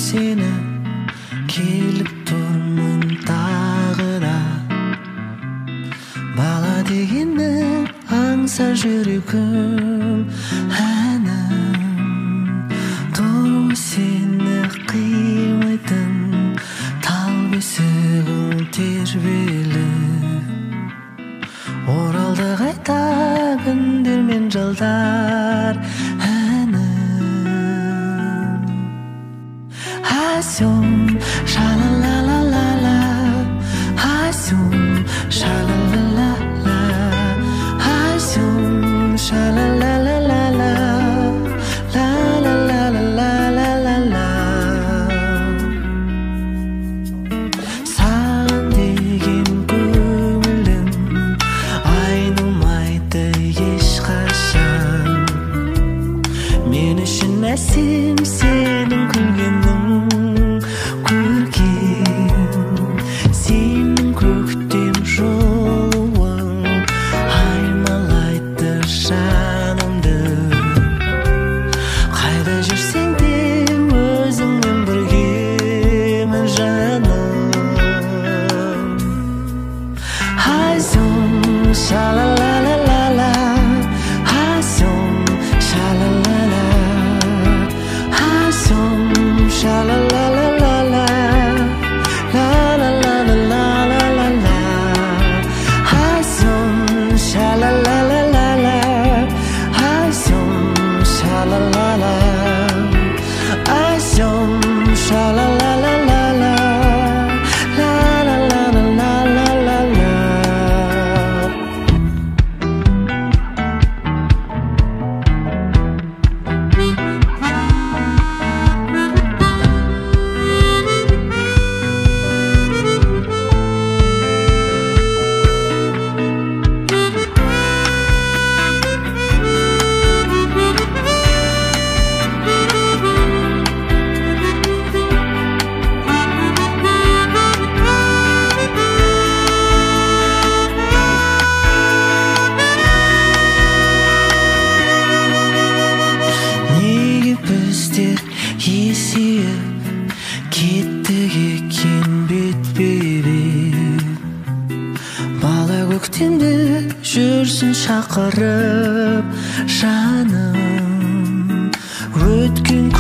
seni kelip turmun tağıda. Bala degeni аңсар жүрегім әнім. Dur seni қимайтын тал бесігің тербеліп. Оралды қайта күндер мен жылдар әнім. Асюм ша-ла-ла-ла-ла-ла, асюм ша-ла-ла-ла-ла, асюм ша-ла-ла-ла-ла-ла, ла-ла-ла-ла-ла-ла-ла. Саған деген көңілім айнымайды ешқашан. Мен үшін әсем сенің күлгенің көркем, сенің көктем жолуың аймалайды жанымды. Қайда жүрсең де өзіңмен біргемін жаным. Айсың ша-ла-ла-ла-ла-ла, айсың ша-ла-ла-ла, айсың ша-ла-ла-ла-ла-ла, ла-ла-ла-ла-ла-ла-ла, айсың ша-ла-ла-ла-ла-ла, айсың ша-ла-ла-ла, айсың ша-ла-ла-ла-ла-ла, ла-ла-ла-ла-ла-ла-ла. Неге біздер есейіп кеттік екен бетпе-бет? Бала көктемді жүрсін шақырып жаным. Өткен